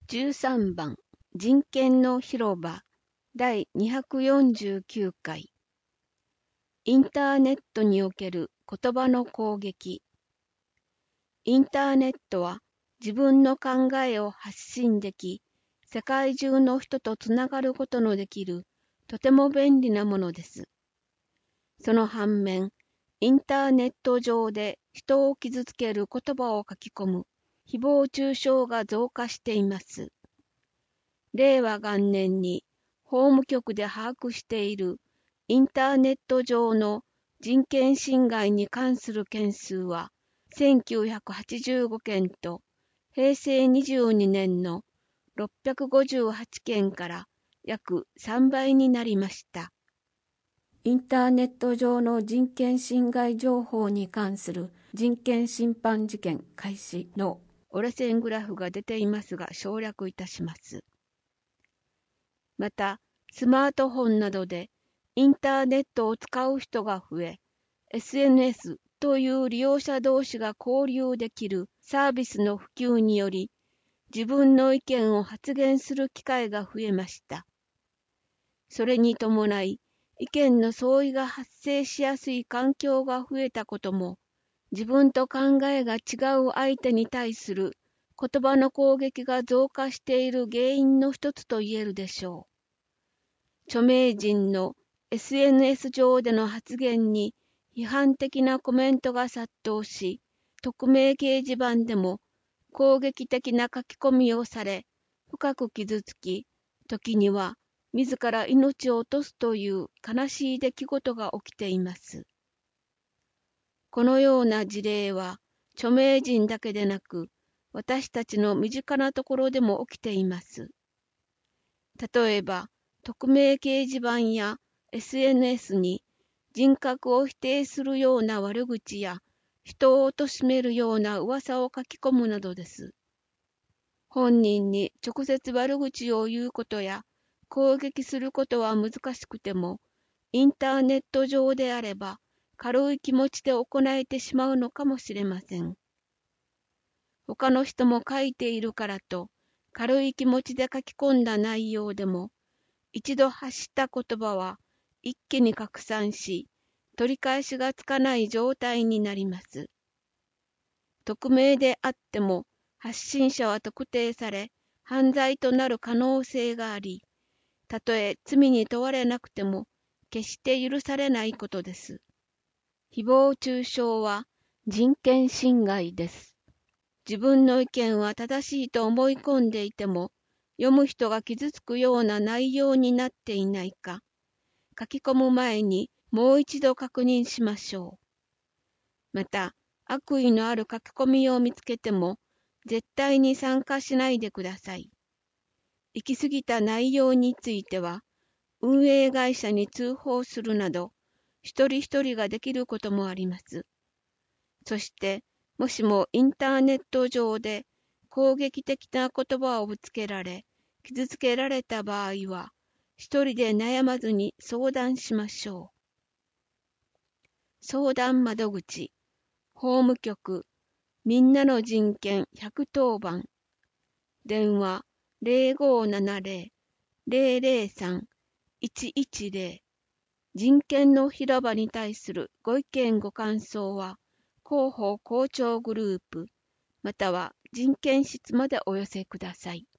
13番人権の広場第249回インターネットにおける言葉の攻撃。インターネットは自分の考えを発信でき、世界中の人とつながることのできるとても便利なものです。その反面、インターネット上で人を傷つける言葉を書き込む誹謗中傷が増加しています。令和元年に法務局で把握しているインターネット上の人権侵害に関する件数は1985件と平成22年の658件から約3倍になりました。インターネット上の人権侵害情報に関する人権侵犯事件開始の折れ線グラフが出ていますが省略いたします。また、スマートフォンなどでインターネットを使う人が増え、SNS という利用者同士が交流できるサービスの普及により、自分の意見を発言する機会が増えました。それに伴い、意見の相違が発生しやすい環境が増えたことも、自分と考えが違う相手に対する言葉の攻撃が増加している原因の一つと言えるでしょう。著名人の SNS 上での発言に批判的なコメントが殺到し、匿名掲示板でも攻撃的な書き込みをされ、深く傷つき、時には自ら命を落とすという悲しい出来事が起きています。このような事例は著名人だけでなく、私たちの身近なところでも起きています。例えば、匿名掲示板や SNS に人格を否定するような悪口や人を貶めるような噂を書き込むなどです。本人に直接悪口を言うことや攻撃することは難しくても、インターネット上であれば軽い気持ちで行えてしまうのかもしれません。他の人も書いているからと、軽い気持ちで書き込んだ内容でも、一度発した言葉は一気に拡散し、取り返しがつかない状態になります。匿名であっても、発信者は特定され、犯罪となる可能性があり、たとえ罪に問われなくても、決して許されないことです。誹謗中傷は人権侵害です。自分の意見は正しいと思い込んでいても、読む人が傷つくような内容になっていないか、書き込む前にもう一度確認しましょう。また、悪意のある書き込みを見つけても、絶対に参加しないでください。行き過ぎた内容については、運営会社に通報するなど、一人一人ができることもあります。そして、もしもインターネット上で攻撃的な言葉をぶつけられ、傷つけられた場合は、一人で悩まずに相談しましょう。相談窓口、法務局、みんなの人権110番、電話0570-003-110、人権の広場に対するご意見ご感想は、広報校長グループ、または人権室までお寄せください。